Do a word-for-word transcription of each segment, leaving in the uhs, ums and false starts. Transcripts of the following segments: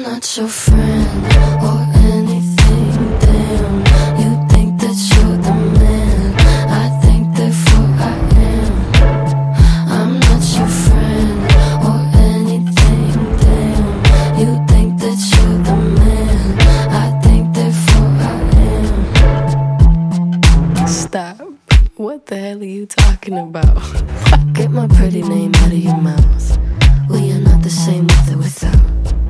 not your friend or anything, damn. You think that you're the man, I think therefore I am. I'm not your friend or anything, damn. You think that you're the man, I think therefore I am. Stop. What the hell are you talking about? Get my pretty name out of your mouth. We are not the same with or without.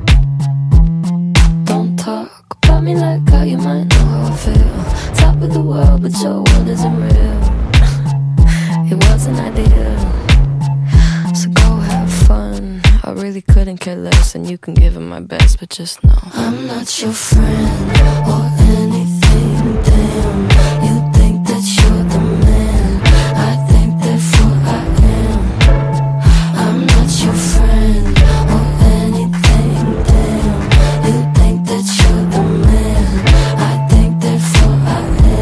Don't talk about me like how you might know how I feel. Top of the world, but your world isn't real. It wasn't ideal. So go have fun. I really couldn't care less, and you can give it my best, but just know I'm not your friend or anything, damn. You think that you're the man, I think therefore I am. I'm not your friend or anything, damn. You think that you're the man, I think therefore I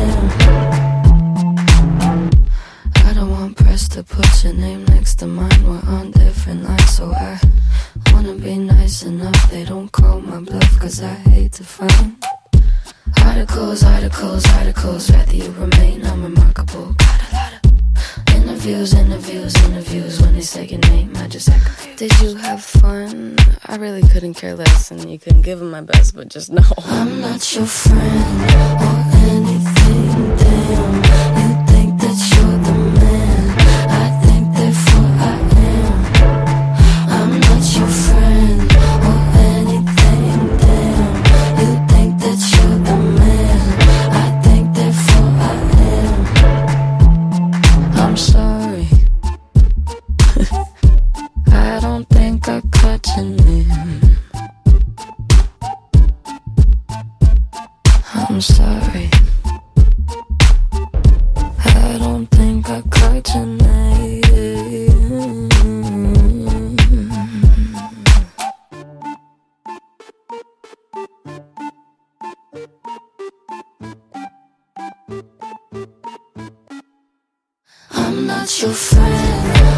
am. I don't want press to put your name next to mine. We're on different lines, so I wanna be nice enough they don't call my bluff, cause I hate to find articles, articles, articles. Rather you remain unremarkable. Got a lot of interviews, interviews, interviews. When they say your name, I just act confused. Did you have fun? I really couldn't care less, and you couldn't give it my best, but just know I'm not your friend or anything, damn. You think that you're the man, I think therefore I am. I'm not your friend or anything, damn. You think that you're the man, I think therefore I am. I'm sorry. I don't think I caught your name. I'm sorry. I don't think I caught your name. I'm not your friend